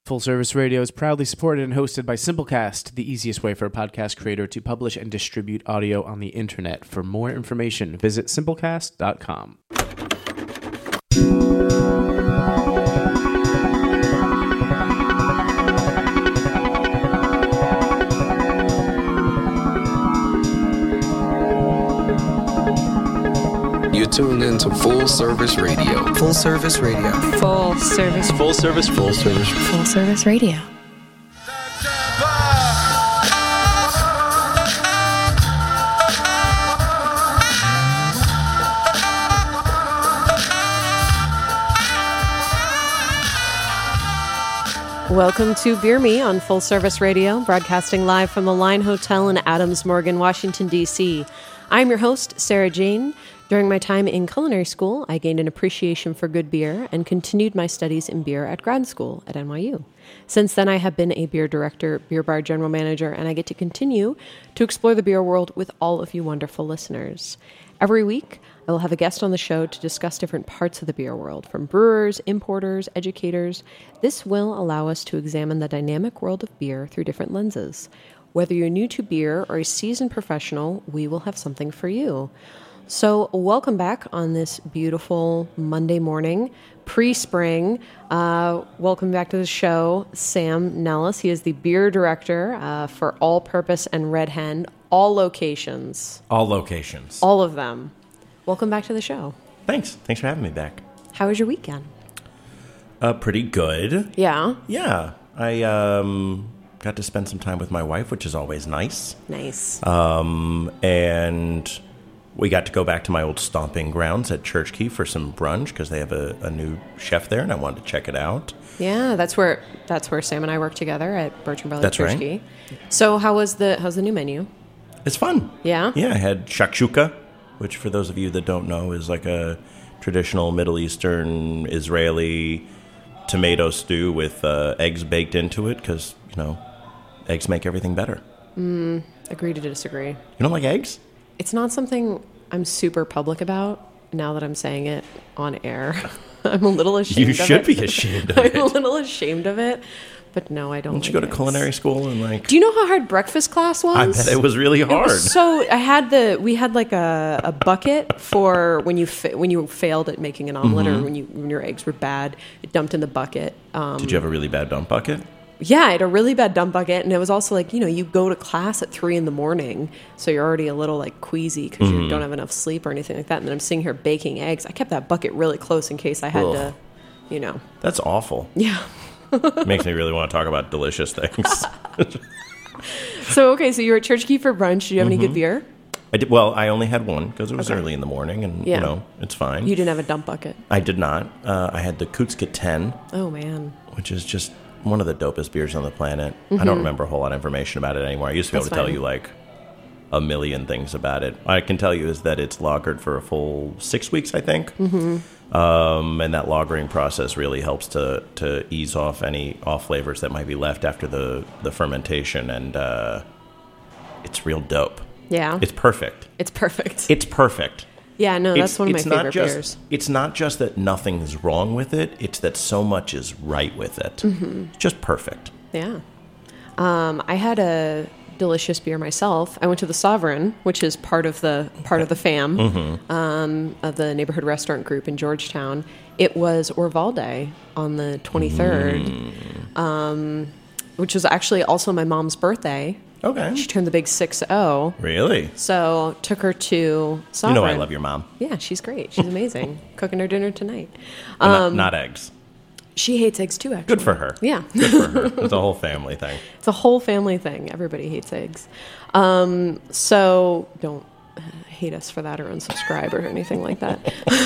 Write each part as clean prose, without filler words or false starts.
Full Service Radio is proudly supported and hosted by Simplecast, the easiest way for a podcast creator to publish and distribute audio on the internet. For more information, visit simplecast.com. You tune into Full Service Radio. Full Service Radio. Full Service. Full Service. Full Service. Full Service Radio. Welcome to Beer Me on Full Service Radio, broadcasting live from the Line Hotel in Adams Morgan, Washington, D.C. I'm your host, Sarah Jane. During my time in culinary school, I gained an appreciation for good beer and continued my studies in beer at grad school at NYU. Since then, I have been a beer director, beer bar general manager, and I get to continue to explore the beer world with all of you wonderful listeners. Every week, I will have a guest on the show to discuss different parts of the beer world, from brewers, importers, educators. This will allow us to examine the dynamic world of beer through different lenses. Whether you're new to beer or a seasoned professional, we will have something for you. So welcome back on this beautiful Monday morning, pre-spring. Welcome back to the show, Sam Nellis. He is the beer director for All Purpose and Red Hen, all locations. All locations. All of them. Welcome back to the show. Thanks for having me back. How was your weekend? Pretty good. Yeah? Yeah. I got to spend some time with my wife, which is always nice. Nice. And we got to go back to my old stomping grounds at Church Key for some brunch because they have a new chef there, and I wanted to check it out. Yeah, that's where Sam and I work together at Bertrand Bradley Church right. Key. So how's the new menu? It's fun. Yeah? Yeah, I had shakshuka, which for those of you that don't know is like a traditional Middle Eastern Israeli tomato stew with eggs baked into it because, eggs make everything better. Agree to disagree. You don't like eggs? It's not something I'm super public about now that I'm saying it on air. I'm a little ashamed of it. You should be ashamed of it. I'm a little ashamed of it. But no, I don't. Didn't you go to culinary school and Do you know how hard breakfast class was? I bet it was really hard. We had like a bucket for when you failed at making an omelet or when your eggs were bad. It dumped in the bucket. Did you have a really bad dump bucket? Yeah, I had a really bad dump bucket, and it was also like, you go to class at 3 a.m, so you're already a little like queasy because you don't have enough sleep or anything like that. And then I'm sitting here baking eggs. I kept that bucket really close in case I had to, That's awful. Yeah. Makes me really want to talk about delicious things. So you were at Church Key for brunch. Did you have any good beer? I did. Well, I only had one because it was early in the morning, and it's fine. You didn't have a dump bucket. I did not. I had the Kutska 10. Oh man. Which is just one of the dopest beers on the planet. I don't remember a whole lot of information about it anymore. I used to be able to tell you like a million things about it. All I can tell you is that it's lagered for a full 6 weeks, I think. And that lagering process really helps to ease off any off flavors that might be left after the fermentation, and it's real dope. Yeah. It's perfect. It's perfect. It's perfect. Yeah, no, that's one of my favorite beers. It's not just that nothing's wrong with it, it's that so much is right with it. It's just perfect. Yeah. I had a delicious beer myself. I went to the Sovereign, which is part of the fam of the neighborhood restaurant group in Georgetown. It was Orvalde on the 23rd, which was actually also my mom's birthday. Okay. She turned the big 6-0. Really? So took her to Sovereign. You know I love your mom. Yeah, she's great. She's amazing. Cooking her dinner tonight. Not eggs. She hates eggs too, actually. Good for her. Yeah. Good for her. It's a whole family thing. It's a whole family thing. Everybody hates eggs. So don't hate us for that or unsubscribe or anything like that.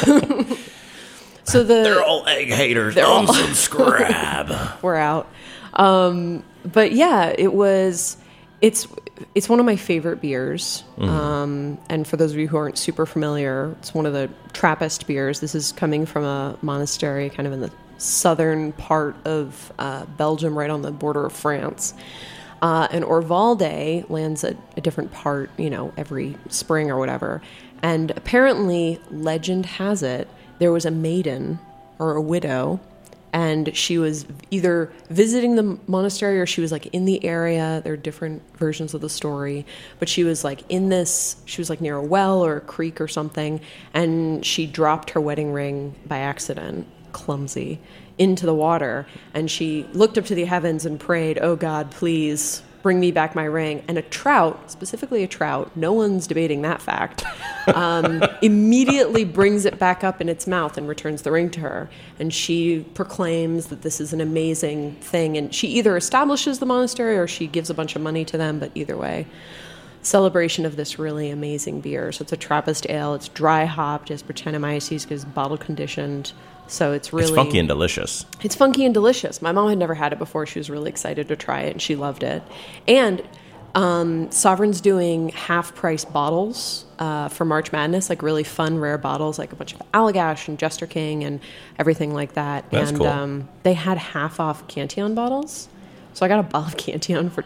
They're all egg haters. Unsubscribe. We're out. But yeah, it's one of my favorite beers. And for those of you who aren't super familiar, it's one of the Trappist beers. This is coming from a monastery kind of in the southern part of Belgium, right on the border of France. And Orvalde lands at a different part, every spring or whatever. And apparently, legend has it, there was a maiden or a widow And she was either visiting the monastery or she was like in the area. There are different versions of the story. But she was like she was like near a well or a creek or something. And she dropped her wedding ring by accident, clumsy, into the water. And she looked up to the heavens and prayed, "Oh God, please bring me back my ring." And a trout, specifically a trout, no one's debating that fact, immediately brings it back up in its mouth and returns the ring to her. And she proclaims that this is an amazing thing. And she either establishes the monastery or she gives a bunch of money to them, but either way, celebration of this really amazing beer. So it's a Trappist ale. It's dry hopped, as Brettanomyces, because bottle conditioned. So it's really... It's funky and delicious. It's funky and delicious. My mom had never had it before. She was really excited to try it, and she loved it. And Sovereign's doing half-price bottles for March Madness, like really fun, rare bottles, like a bunch of Allagash and Jester King and everything like that. That's cool. They had half-off Cantillon bottles. So I got a bottle of Cantillon for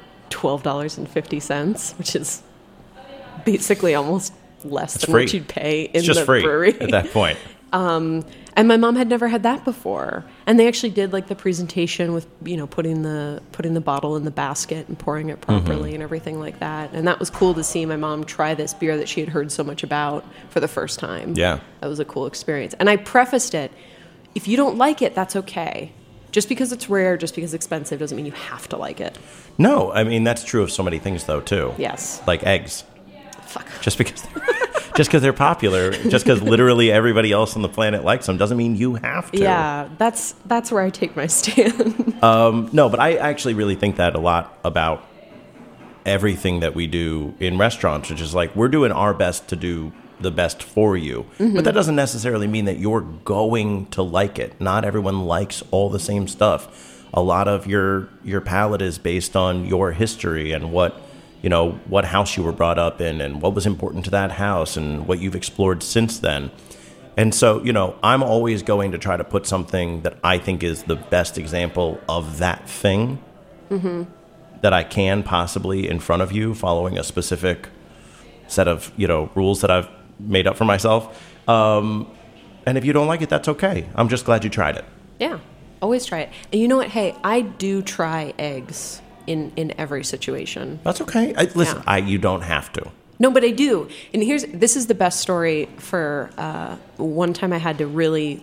$12.50, which is basically almost less than free. What you'd pay in it's just the free brewery. At that point. And my mom had never had that before. And they actually did like the presentation with, putting the bottle in the basket and pouring it properly and everything like that. And that was cool to see my mom try this beer that she had heard so much about for the first time. Yeah. That was a cool experience. And I prefaced it, if you don't like it, that's okay. Just because it's rare, just because it's expensive, doesn't mean you have to like it. No, I mean, that's true of so many things, though, too. Yes. Like eggs. Fuck. Just because they're popular, just because literally everybody else on the planet likes them, doesn't mean you have to. Yeah, that's where I take my stand. No, but I actually really think that a lot about everything that we do in restaurants, which is like we're doing our best to do the best for you. But that doesn't necessarily mean that you're going to like it. Not everyone likes all the same stuff. A lot of your palate is based on your history and what house you were brought up in and what was important to that house and what you've explored since then. And so, I'm always going to try to put something that I think is the best example of that thing that I can possibly in front of you, following a specific set of, rules that I've made up for myself. And if you don't like it, that's okay. I'm just glad you tried it. Yeah, always try it. And you know what? Hey, I do try eggs in every situation. That's okay. Listen, you don't have to. No, but I do. And this is the best story for one time I had to really,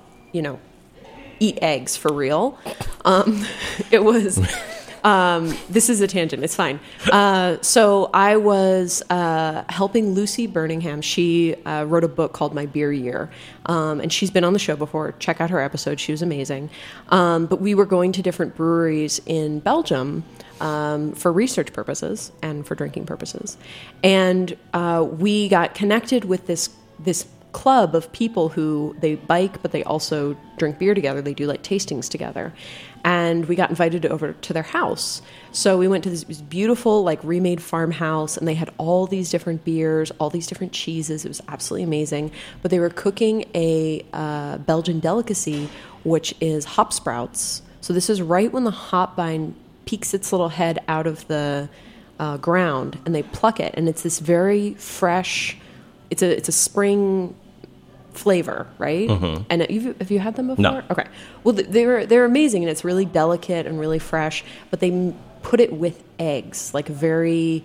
eat eggs for real. It was... this is a tangent. It's fine. So I was helping Lucy Birmingham. She wrote a book called My Beer Year, and she's been on the show before. Check out her episode. She was amazing. But we were going to different breweries in Belgium for research purposes and for drinking purposes. And we got connected with this club of people who they bike, but they also drink beer together. They do like tastings together. And we got invited over to their house. So we went to this beautiful, remade farmhouse, and they had all these different beers, all these different cheeses. It was absolutely amazing. But they were cooking a Belgian delicacy, which is hop sprouts. So this is right when the hop vine peeks its little head out of the ground, and they pluck it. And it's this very fresh, it's a spring flavor, right? And have you had them before? No. Okay. Well, they're amazing, and it's really delicate and really fresh. But they put it with eggs, they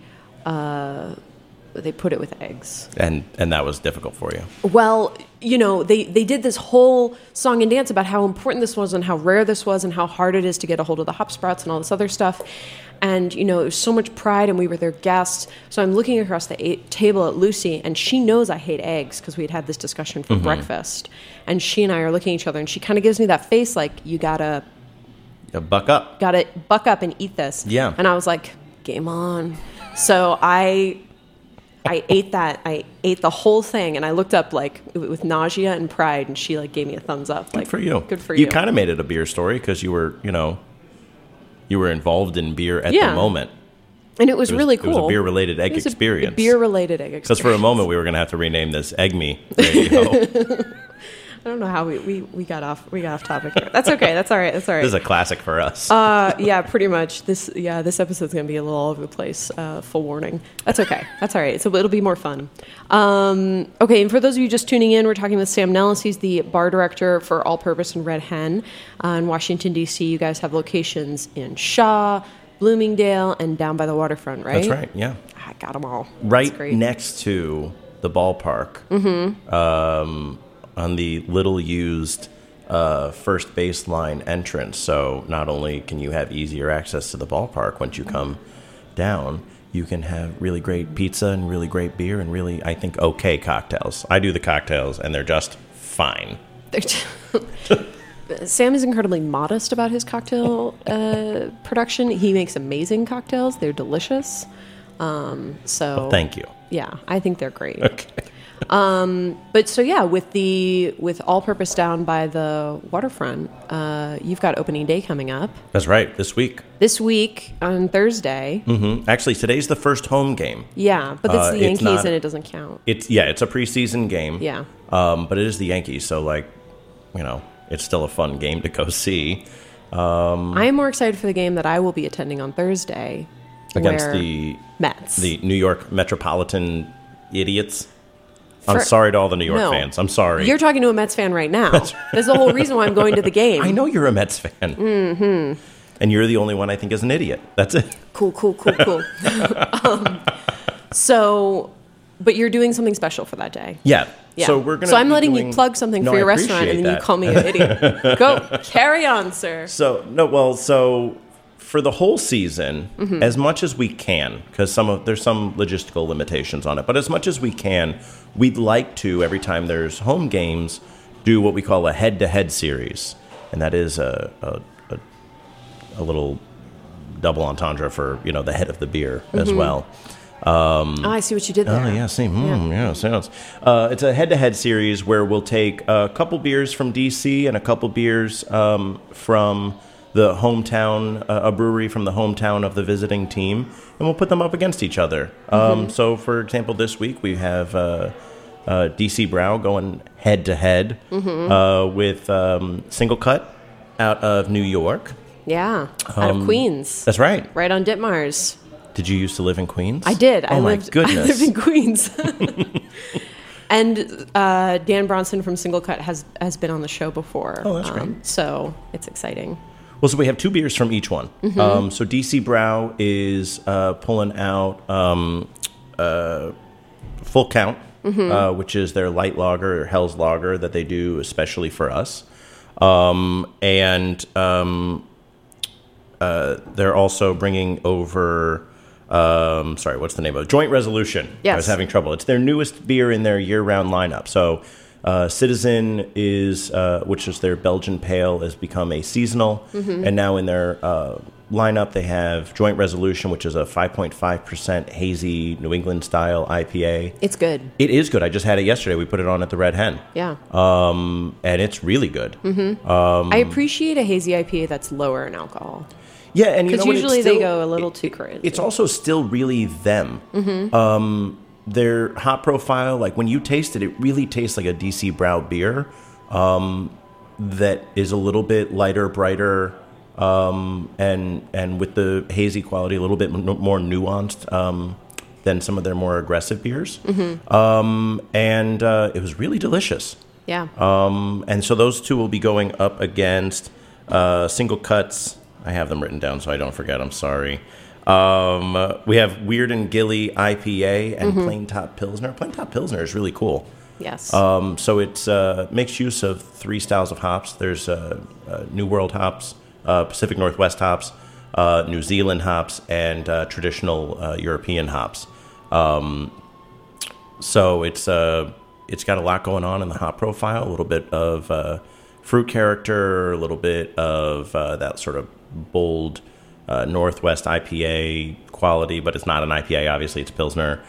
put it with eggs. And that was difficult for you. Well, they did this whole song and dance about how important this was and how rare this was and how hard it is to get a hold of the hop sprouts and all this other stuff. And, it was so much pride, and we were their guests. So I'm looking across the table at Lucy, and she knows I hate eggs because we had this discussion for breakfast. And she and I are looking at each other, and she kind of gives me that face like, you gotta buck up. Gotta buck up and eat this. Yeah. And I was like, game on. So I ate that. I ate the whole thing, and I looked up with nausea and pride, and she gave me a thumbs up. Good for you. Good for you. You kind of made it a beer story because you were, you were involved in beer at the moment. And it was really cool. It was a beer-related egg experience. A beer-related egg experience. Because for a moment we were going to have to rename this Egg Me Radio. don't know how we got off topic here. That's okay. That's all right. That's all right. This is a classic for us. Yeah, pretty much. This episode's gonna be a little all over the place. Full warning. That's okay. That's all right. So it'll be more fun. Okay, and for those of you just tuning in, we're talking with Sam Nellis. He's the bar director for All Purpose and Red Hen in Washington, D.C. You guys have locations in Shaw, Bloomingdale, and down by the waterfront, right? That's right, yeah. I got them all. Right next to the ballpark, on the little used first baseline entrance. So not only can you have easier access to the ballpark once you come down, you can have really great pizza and really great beer and really, I think, okay cocktails. I do the cocktails, and they're just fine. Sam is incredibly modest about his cocktail production. He makes amazing cocktails. They're delicious. Well, thank you. Yeah, I think they're great. Okay. But so yeah, with All Purpose down by the waterfront, you've got opening day coming up. That's right. This week. This week on Thursday. Mm-hmm. Actually, today's the first home game. Yeah, but it's the Yankees and it doesn't count. It's a preseason game. Yeah. But it is the Yankees, so it's still a fun game to go see. I am more excited for the game that I will be attending on Thursday against the Mets, the New York Metropolitan idiots. I'm sorry to all the New York fans. I'm sorry. You're talking to a Mets fan right now. That's the whole reason why I'm going to the game. I know you're a Mets fan. Mm-hmm. And you're the only one I think is an idiot. That's it. Cool. But you're doing something special for that day. Yeah. So I'm letting you plug something for your restaurant, and then you call me an idiot. Go. Carry on, sir. So for the whole season, as much as we can, because there's some logistical limitations on it, but as much as we can, we'd like to, every time there's home games, do what we call a head-to-head series. And that is a little double entendre for, the head of the beer as well. I see what you did there. Oh, yeah, see. Sounds. It's a head-to-head series where we'll take a couple beers from D.C. and a couple beers from the hometown, a brewery from the hometown of the visiting team, and we'll put them up against each other. So, for example, this week we have DC Brau going head-to-head with Single Cut out of New York. Yeah, out of Queens. That's right. Right on Ditmars. Did you used to live in Queens? I did. Oh, my goodness. I lived in Queens. And Dan Bronson from Single Cut has been on the show before. Oh, that's great. So it's exciting. Well, so we have two beers from each one. So DC Brau is pulling out Full Count, which is their light lager or Hell's Lager that they do especially for us. And they're also bringing over... what's the name of it? Joint Resolution. Yes. I was having trouble. It's their newest beer in their year-round lineup. So Citizen is, which is their Belgian Pale, has become a seasonal. And now in their lineup, they have Joint Resolution, which is a 5.5% hazy New England-style IPA. It's good. It is good. I just had it yesterday. We put it on at the Red Hen. Yeah. And it's really good. I appreciate a hazy IPA that's lower in alcohol. Yeah, and because usually they go a little too crazy. It's also still really them. Their hop profile, like when you taste it, it really tastes like a DC Brau beer that is a little bit lighter, brighter, and with the hazy quality, a little bit more nuanced than some of their more aggressive beers. And it was really delicious. Yeah. And so those two will be going up against Single Cuts. I have them written down so I don't forget. I'm sorry. We have Weird and Gilly IPA and Plain Top Pilsner. Plain Top Pilsner is really cool. Yes. So it's makes use of three styles of hops. There's New World hops, Pacific Northwest hops, New Zealand hops, and traditional European hops. So it's got a lot going on in the hop profile. A little bit of fruit character, a little bit of that sort of bold Northwest IPA quality, but it's not an IPA, obviously, it's Pilsner.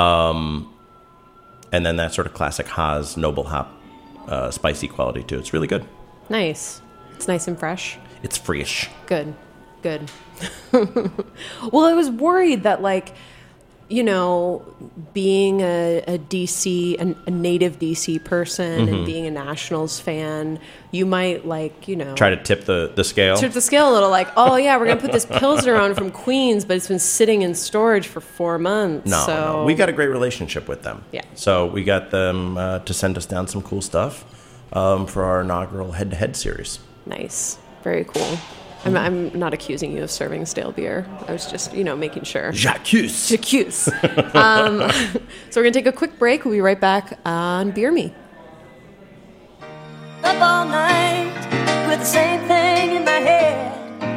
And then that sort of classic Haas Noble Hop spicy quality, too. It's really good. Nice. It's nice and fresh. It's fresh. Good. Well, I was worried that, you know, being a DC, a native DC person and being a Nationals fan, you might like, you know, try to tip the scale. Tip the scale a little, like, oh yeah, we're gonna put this Pilsner on from Queens, but it's been sitting in storage for 4 months. No, we got a great relationship with them. Yeah. So we got them to send us down some cool stuff for our inaugural head-to-head series. Nice, very cool. I'm not accusing you of serving stale beer. I was just, you know, making sure. J'accuse. So we're going to take a quick break. We'll be right back on Beer Me. Up all night with the same thing in my head.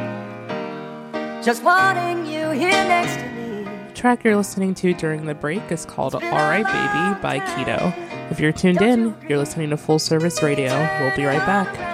Just wanting you here next to me. The track you're listening to during the break is called Alright Baby by Keto. If you're tuned in, you're listening to Full Service Radio. We'll be right back.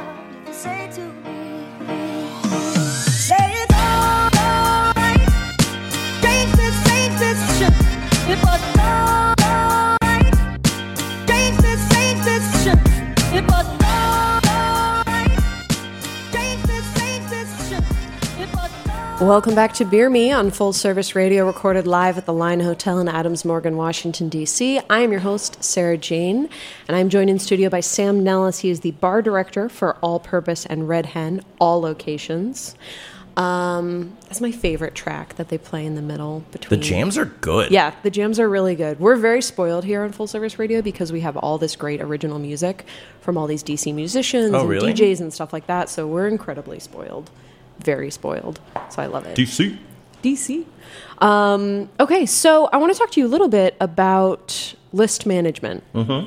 Welcome back to Beer Me on Full Service Radio, recorded live at the Line Hotel in Adams Morgan, Washington, D.C. I am your host, Sarah Jane, and I'm joined in studio by Sam Nellis. He is the bar director for All Purpose and Red Hen, all locations. That's my favorite track that they play in the middle between. The jams are good. Yeah, the jams are really good. We're very spoiled here on Full Service Radio because we have all this great original music from all these DC musicians and really? DJs and stuff like that, so we're incredibly spoiled. Very spoiled. So I love it. DC. Okay, so I want to talk to you a little bit about list management.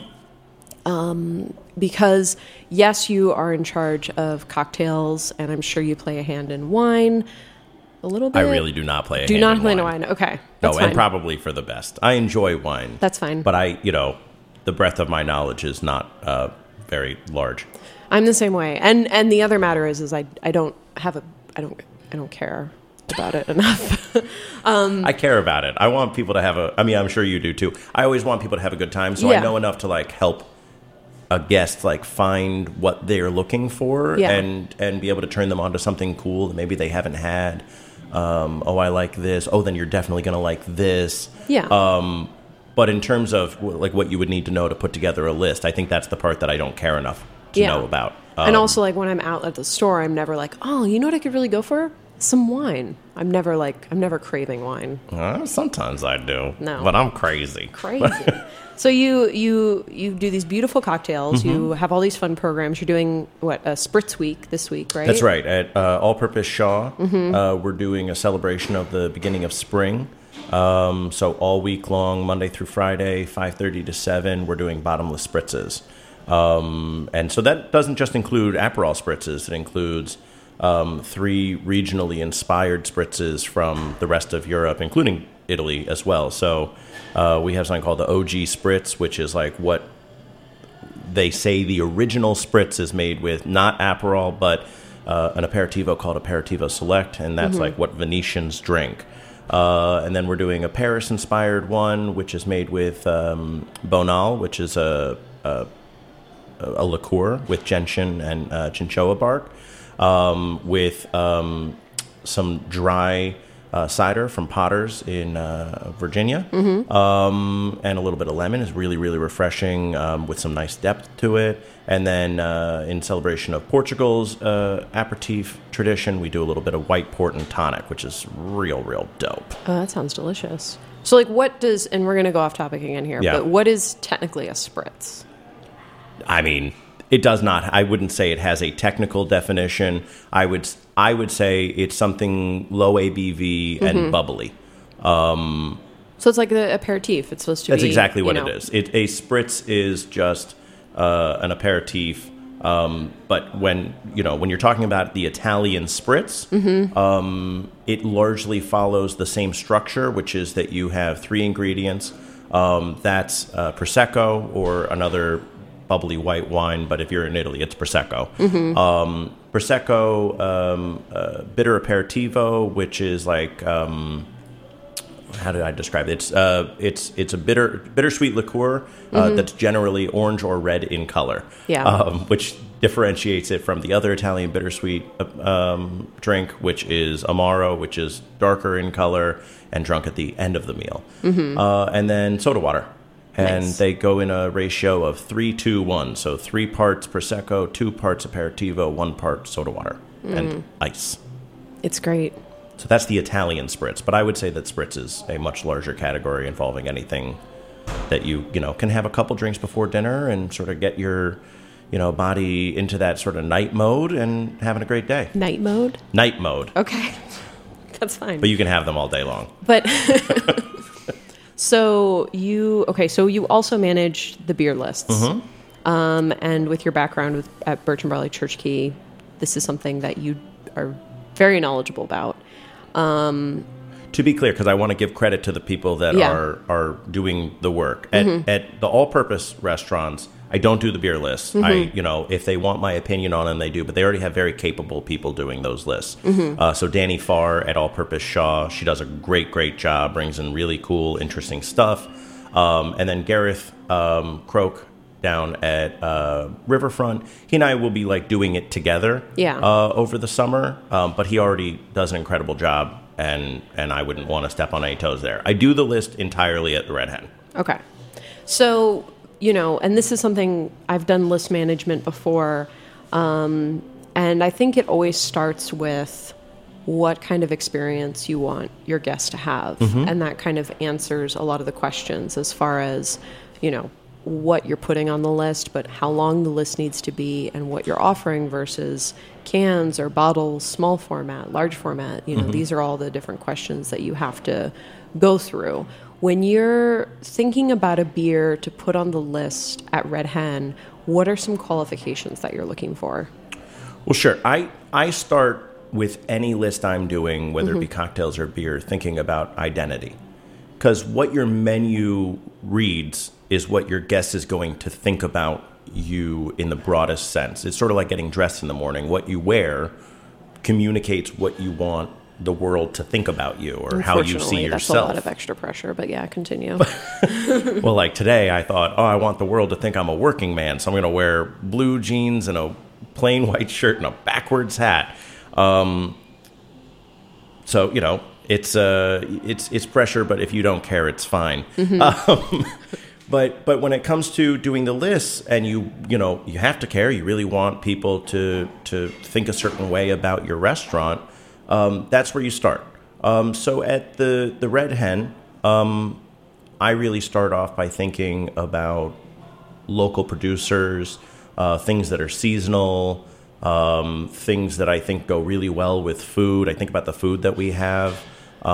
Because, yes, you are in charge of cocktails, and I'm sure you play a hand in wine a little bit. I really do not play a hand in wine. Do not play in wine. Okay. No, fine. and probably for the best. I enjoy wine. That's fine. But the breadth of my knowledge is not very large. I'm the same way. And the other matter is I don't care about it enough. I care about it. I want people to have I'm sure you do too. I always want people to have a good time, so I know enough to like help a guest like find what they're looking for and be able to turn them onto something cool that maybe they haven't had. I like this. Oh, then you're definitely going to like this. Yeah. But in terms of like what you would need to know to put together a list, I think that's the part that I don't care enough to know about. And also, like, when I'm out at the store, I'm never like, oh, you know what I could really go for? Some wine. I'm never craving wine. Sometimes I do. No. But I'm crazy. So you do these beautiful cocktails. You have all these fun programs. You're doing, a Spritz Week this week, right? That's right. At All Purpose Shaw, we're doing a celebration of the beginning of spring. So all week long, Monday through Friday, 5:30 to 7, we're doing bottomless spritzes. And so that doesn't just include Aperol spritzes. It includes 3 regionally inspired spritzes from the rest of Europe, including Italy as well. So we have something called the OG Spritz, which is like what they say the original spritz is made with, not Aperol, but an aperitivo called Aperitivo Select, and that's like what Venetians drink. And then we're doing a Paris-inspired one, which is made with Bonal, which is a liqueur with gentian and chinchilla bark, with some dry cider from Potter's in Virginia, and a little bit of lemon is really, really refreshing with some nice depth to it. And then in celebration of Portugal's aperitif tradition, we do a little bit of white port and tonic, which is real, real dope. Oh, that sounds delicious. So, like, and we're going to go off topic again here, but what is technically a spritz? I mean, it does not. I wouldn't say it has a technical definition. I would say it's something low ABV and bubbly. So it's like the aperitif. It's supposed to be. That's exactly what it is. A spritz is just an aperitif. But when you're talking about the Italian spritz, it largely follows the same structure, which is that you have 3 ingredients. That's Prosecco or another bubbly white wine, but if you're in Italy, it's Prosecco. Prosecco, bitter aperitivo, which is like, how did I describe it? It's a bittersweet liqueur that's generally orange or red in color. Yeah. Which differentiates it from the other Italian bittersweet drink, which is Amaro, which is darker in color and drunk at the end of the meal. And then soda water. And they go in a ratio of 3-2-1. So 3 parts Prosecco, 2 parts aperitivo, 1 part soda water and ice. It's great. So that's the Italian spritz. But I would say that spritz is a much larger category involving anything that you can have a couple drinks before dinner and sort of get your body into that sort of night mode and having a great day. Night mode? Night mode. Okay. That's fine. But you can have them all day long. But so you also manage the beer lists. And with your background at Birch and Barley Church Key, this is something that you are very knowledgeable about. To be clear, because I want to give credit to the people that are doing the work. At the all-purpose restaurants, I don't do the beer lists. If they want my opinion on them, they do. But they already have very capable people doing those lists. So Danny Farr at All Purpose Shaw, she does a great job, brings in really cool, interesting stuff. And then Gareth Croak down at Riverfront, he and I will be doing it together over the summer. But he already does an incredible job, and I wouldn't want to step on any toes there. I do the list entirely at the Red Hen. Okay. So, and this is something I've done list management before, and I think it always starts with what kind of experience you want your guests to have, and that kind of answers a lot of the questions as far as, what you're putting on the list, but how long the list needs to be and what you're offering versus cans or bottles, small format, large format. These are all the different questions that you have to go through. When you're thinking about a beer to put on the list at Red Hen, what are some qualifications that you're looking for? Well, sure. I start with any list I'm doing, whether it be cocktails or beer, thinking about identity. Because what your menu reads is what your guest is going to think about you in the broadest sense. It's sort of like getting dressed in the morning. What you wear communicates what you want the world to think about you or how you see yourself. That's a lot of extra pressure, but yeah, continue. Well, like today I thought, I want the world to think I'm a working man, so I'm going to wear blue jeans and a plain white shirt and a backwards hat. So, it's pressure, but if you don't care, it's fine. But when it comes to doing the lists, and you have to care, you really want people to think a certain way about your restaurant. That's where you start. So at the Red Hen, I really start off by thinking about local producers, things that are seasonal, things that I think go really well with food. I think about the food that we have.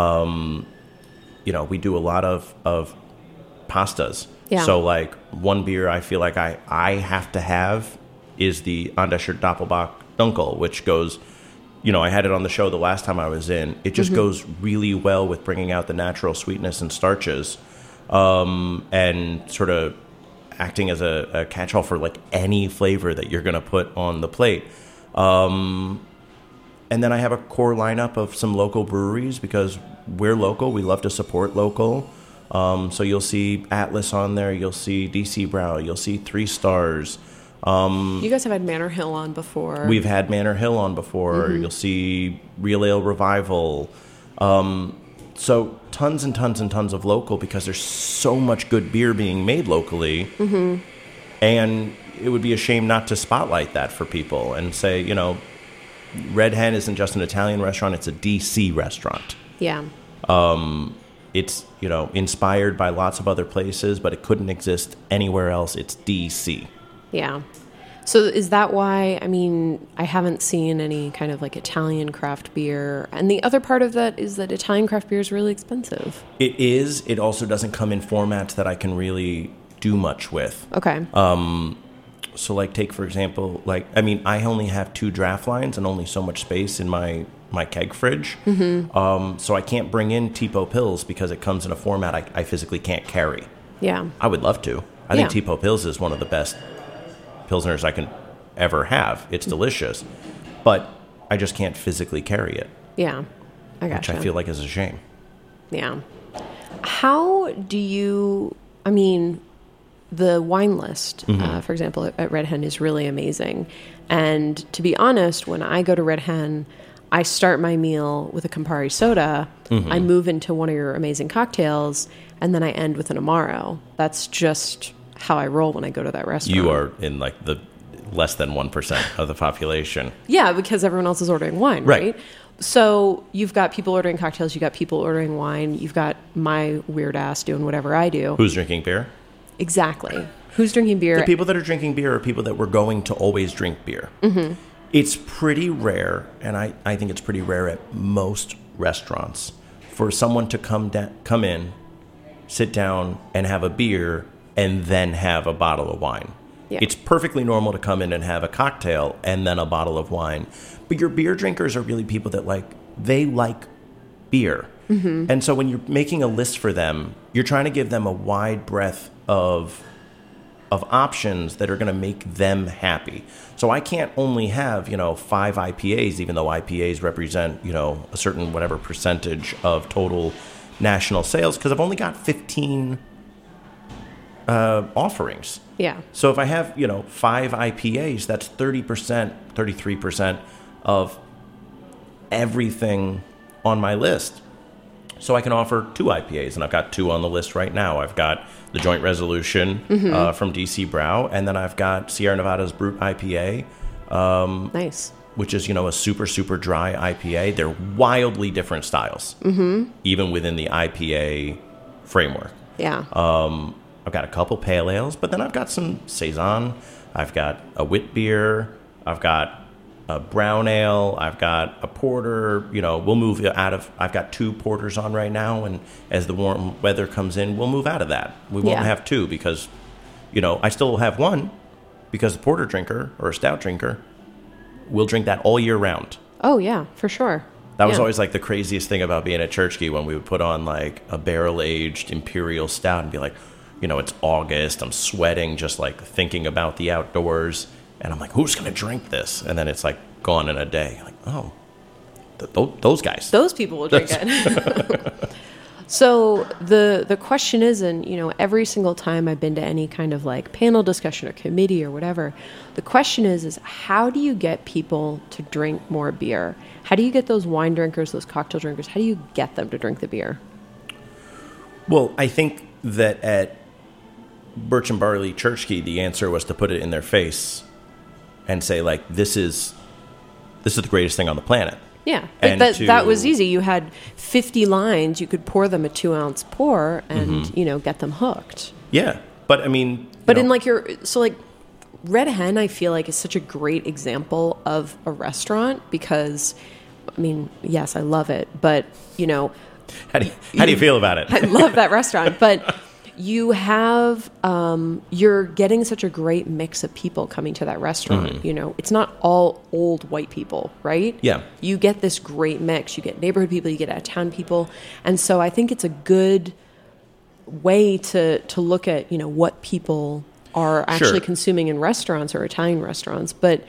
We do a lot of pastas. Yeah. So one beer I feel like I have to have is the Andescher Doppelbock Dunkel, which goes, I had it on the show the last time I was in. It just goes really well with bringing out the natural sweetness and starches, and sort of acting as a catch-all for any flavor that you're going to put on the plate. And then I have a core lineup of some local breweries because we're local. We love to support local. So you'll see Atlas on there. You'll see DC Brau. You'll see 3 Stars. You guys have had Manor Hill on before. We've had Manor Hill on before. You'll see Real Ale Revival. So tons and tons and tons of local because there's so much good beer being made locally. And it would be a shame not to spotlight that for people and say, Red Hen isn't just an Italian restaurant, it's a DC restaurant. Yeah. It's, inspired by lots of other places, but it couldn't exist anywhere else. It's DC. Yeah. So is that why, I haven't seen any kind of Italian craft beer. And the other part of that is that Italian craft beer is really expensive. It is. It also doesn't come in formats that I can really do much with. Okay. So take, for example, I only have 2 draft lines and only so much space in my keg fridge. So I can't bring in Tipo Pils because it comes in a format I physically can't carry. Yeah. I would love to. I think Tipo Pils is one of the best Pilsners I can ever have. It's delicious. But I just can't physically carry it. Yeah. I gotcha. Which I feel like is a shame. Yeah. How do you, the wine list, for example, at Red Hen is really amazing. And to be honest, when I go to Red Hen, I start my meal with a Campari soda, I move into one of your amazing cocktails, and then I end with an Amaro. That's just how I roll when I go to that restaurant. You are in like the less than 1% of the population. Yeah, because everyone else is ordering wine, right? So you've got people ordering cocktails, you've got people ordering wine, you've got my weird ass doing whatever I do. Who's drinking beer? Exactly. Who's drinking beer? The people that are drinking beer are people that were going to always drink beer. It's pretty rare, and I think it's pretty rare at most restaurants, for someone to come in, sit down, and have a beer, and then have a bottle of wine. Yeah. It's perfectly normal to come in and have a cocktail and then a bottle of wine. But your beer drinkers are really people that like beer. And so when you're making a list for them, you're trying to give them a wide breadth of options that are going to make them happy. So I can't only have, 5 IPAs, even though IPAs represent, a certain whatever percentage of total national sales, because I've only got 15 offerings. Yeah. So if I have, 5 IPAs, that's 30%, 33% of everything on my list. So I can offer 2 IPAs, and I've got 2 on the list right now. I've got the Joint Resolution from DC Brau, and then I've got Sierra Nevada's Brut IPA. Nice. Which is, a super, super dry IPA. They're wildly different styles, even within the IPA framework. Yeah. I've got a couple pale ales, but then I've got some Saison. I've got a wit beer. I've got a brown ale. I've got a porter. We'll move out of. I've got 2 porters on right now, and as the warm weather comes in, we'll move out of that. We won't have 2 because, I still have 1 because the porter drinker or a stout drinker will drink that all year round. Oh yeah, for sure. That was always like the craziest thing about being at Church Key, when we would put on like a barrel-aged imperial stout and be like, it's August, I'm sweating just like thinking about the outdoors, and I'm like, who's going to drink this? And then it's like gone in a day. Like, oh, those guys. Those people will drink it. So the question is, and every single time I've been to any kind of like panel discussion or committee or whatever, the question is how do you get people to drink more beer? How do you get those wine drinkers, those cocktail drinkers, how do you get them to drink the beer? Well, I think that at Birch and Barley Church Key, the answer was to put it in their face and say, like, this is the greatest thing on the planet. Yeah, that was easy. You had 50 lines. You could pour them a 2-ounce pour and, get them hooked. Yeah, but I mean... But in like Red Hen, I feel like is such a great example of a restaurant because, I mean, yes, I love it, but, How do you feel about it? I love that restaurant, but... You have, you're getting such a great mix of people coming to that restaurant. It's not all old white people, right? Yeah. You get this great mix. You get neighborhood people, you get out-of-town people. And so I think it's a good way to look at, what people are actually consuming in restaurants or Italian restaurants. But,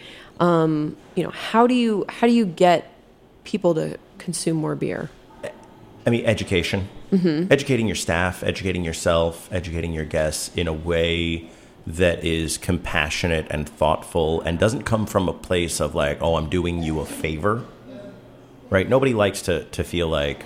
how do you get people to consume more beer? I mean, education. Educating your staff, educating yourself, educating your guests in a way that is compassionate and thoughtful and doesn't come from a place of like, oh, I'm doing you a favor, right? Nobody likes to feel like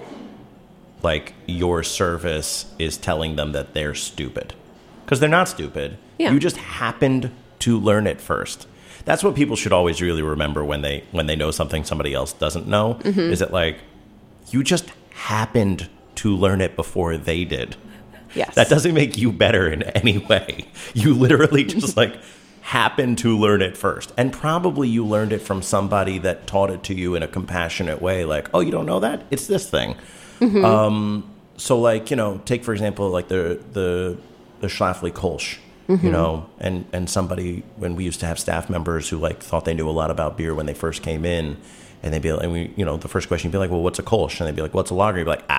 your service is telling them that they're stupid, because they're not stupid. Yeah. You just happened to learn it first. That's what people should always really remember when they know something somebody else doesn't know, is that like, you just happened to learn it before they did. Yes. That doesn't make you better in any way. You literally just like happened to learn it first. And probably you learned it from somebody that taught it to you in a compassionate way. Like, oh, you don't know that? It's this thing. So like, take for example, like the Schlafly Kolsch, and somebody, when we used to have staff members who like thought they knew a lot about beer when they first came in, and they'd be like, the first question you'd be like, well, what's a Kolsch? And they'd be like, what's a lager? You'd be like,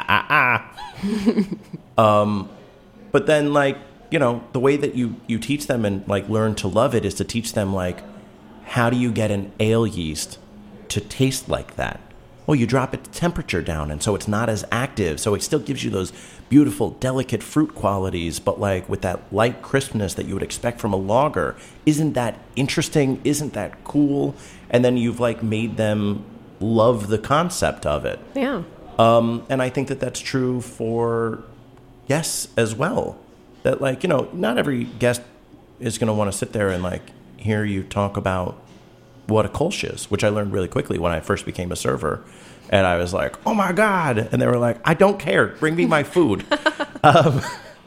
But then like, the way that you teach them and like learn to love it is to teach them like, how do you get an ale yeast to taste like that? well, you drop its temperature down, and so it's not as active. So it still gives you those beautiful, delicate fruit qualities, but like with that light crispness that you would expect from a lager. Isn't that interesting? Isn't that cool? And then you've like made them love the concept of it. Yeah. And I think that that's true for guests as well. That like, not every guest is going to want to sit there and like hear you talk about what a Kolsch is, which I learned really quickly when I first became a server. And I was like, oh my God. And they were like, I don't care. Bring me my food. But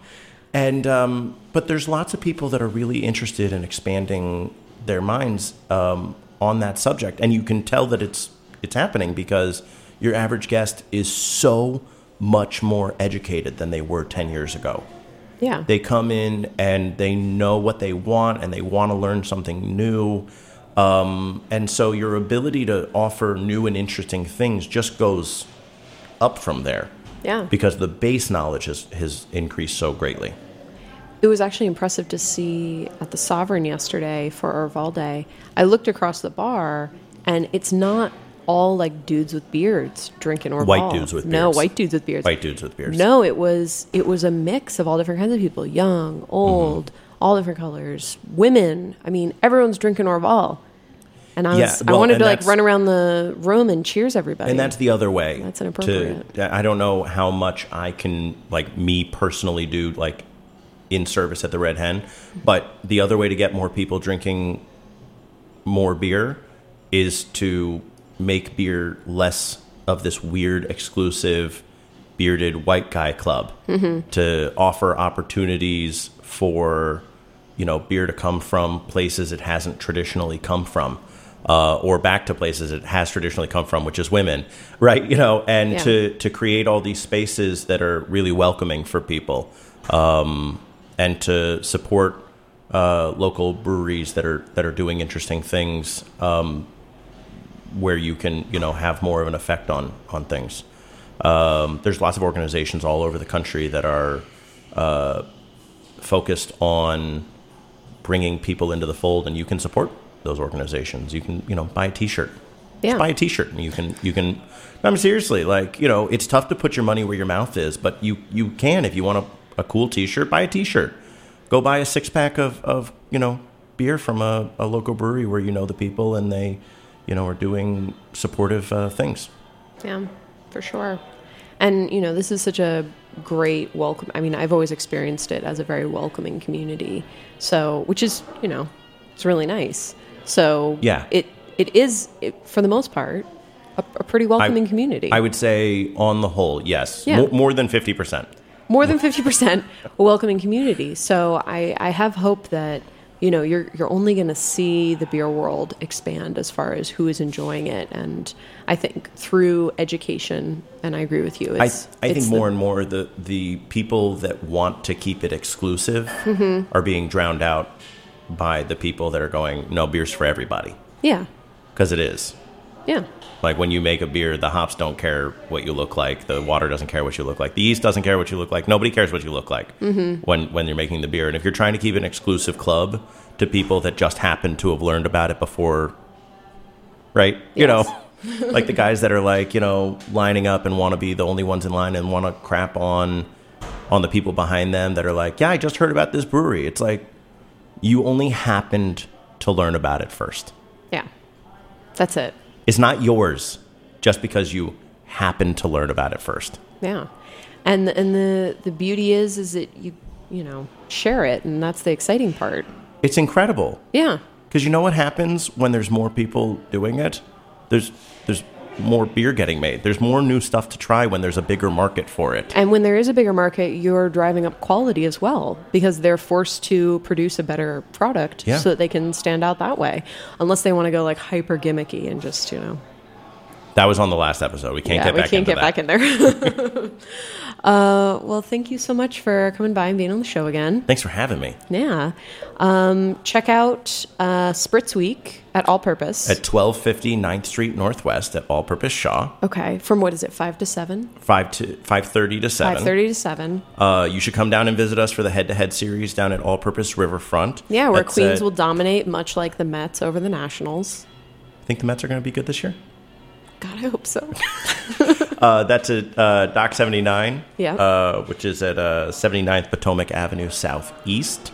there's lots of people that are really interested in expanding their minds on that subject. And you can tell that it's happening because your average guest is so much more educated than they were 10 years ago. Yeah. They come in and they know what they want and they want to learn something new. And so your ability to offer new and interesting things just goes up from there. Yeah. Because the base knowledge has increased so greatly. It was actually impressive to see at the Sovereign yesterday for Orval Day. I looked across the bar, and it's not all like dudes with beards drinking Orval. White dudes with beards. No, white dudes with beards. White dudes with beards. No, it was a mix of all different kinds of people. Young, old, all different colors. Women. I mean, everyone's drinking Orval. And I wanted to like run around the room and cheers everybody. And that's the other way. That's inappropriate. I don't know how much I can, like, me personally do, like, in service at the Red Hen. But the other way to get more people drinking more beer is to make beer less of this weird, exclusive, bearded white guy club. Mm-hmm. To offer opportunities for, beer to come from places it hasn't traditionally come from. Or back to places it has traditionally come from, which is women, right? And to create all these spaces that are really welcoming for people, and to support local breweries that are doing interesting things, where you can have more of an effect on things. There's lots of organizations all over the country that are focused on bringing people into the fold, and you can support those organizations. You can, buy a T-shirt. Yeah. Just buy a T-shirt, and you can. I mean, seriously, like, it's tough to put your money where your mouth is, but you can, if you want a cool T-shirt, buy a T-shirt. Go buy a 6-pack of beer from a local brewery where the people and they, are doing supportive things. Yeah, for sure. And this is such a great welcome. I mean, I've always experienced it as a very welcoming community. So, which is it's really nice. So yeah, it is for the most part a pretty welcoming community. I would say on the whole, yes, yeah. more than 50%. More than 50% a welcoming community. So I have hope that you're only going to see the beer world expand as far as who is enjoying it, and I think through education. And I agree with you. I think more and more the people that want to keep it exclusive are being drowned out by the people that are going, no, beer's for everybody. Yeah. Because it is. Yeah. Like when you make a beer, the hops don't care what you look like. The water doesn't care what you look like. The yeast doesn't care what you look like. Nobody cares what you look like when you're making the beer. And if you're trying to keep an exclusive club to people that just happen to have learned about it before, right? Yes. Like the guys that are like, lining up and want to be the only ones in line and want to crap on the people behind them that are like, yeah, I just heard about this brewery. It's like, you only happened to learn about it first. Yeah. That's it. It's not yours just because you happened to learn about it first. Yeah. And the beauty is that you share it, and that's the exciting part. It's incredible. Yeah. Because you know what happens when there's more people doing it? There's more beer getting made. There's more new stuff to try when there's a bigger market for it. And when there is a bigger market, you're driving up quality as well, because they're forced to produce a better product so that they can stand out that way. Unless they want to go like hyper gimmicky and just, That was on the last episode. We can't get back in there. Well, thank you so much for coming by and being on the show again. Thanks for having me. Yeah. Check out Spritz Week at All Purpose. At 1250 9th Street Northwest at All Purpose Shaw. Okay. From what is it, 5 to 7? 5:30 to 7. 5:30 to 7. You should come down and visit us for the head-to-head series down at All Purpose Riverfront. Yeah, where Queens will dominate, much like the Mets over the Nationals. Think the Mets are going to be good this year? God, I hope so. That's at Dock 79, which is at 79th Potomac Avenue Southeast.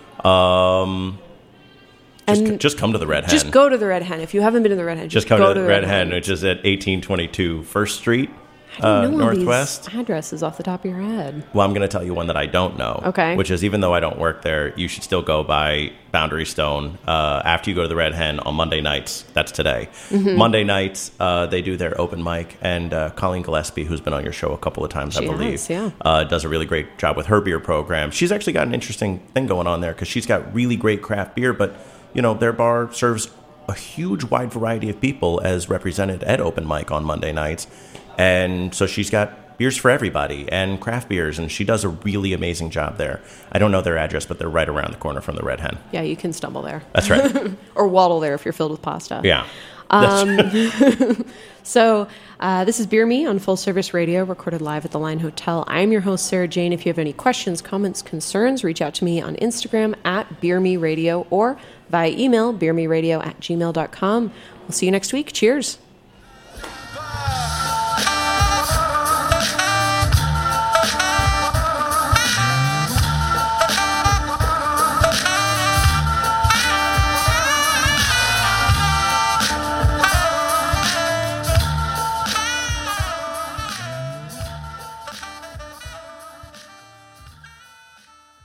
Just come to the Red Hen. Just go to the Red Hen. If you haven't been to the Red Hen, just come to the Red Hen, which is at 1822 First Street, Northwest. These addresses off the top of your head. Well, I'm going to tell you one that I don't know. Okay. Which is, even though I don't work there, you should still go by Boundary Stone after you go to the Red Hen on Monday nights. That's today. Mm-hmm. Monday nights, they do their open mic, and Colleen Gillespie, who's been on your show a couple of times, I believe, does a really great job with her beer program. She's actually got an interesting thing going on there because she's got really great craft beer, but their bar serves a huge wide variety of people as represented at open mic on Monday nights. And so she's got beers for everybody and craft beers, and she does a really amazing job there. I don't know their address, but they're right around the corner from the Red Hen. Yeah, you can stumble there. That's right. Or waddle there if you're filled with pasta. Yeah. So this is Beer Me on Full Service Radio, recorded live at the Line Hotel. I am your host, Sarah Jane. If you have any questions, comments, concerns, reach out to me on Instagram at BeerMeRadio or via email, beermeradio@gmail.com. We'll see you next week. Cheers.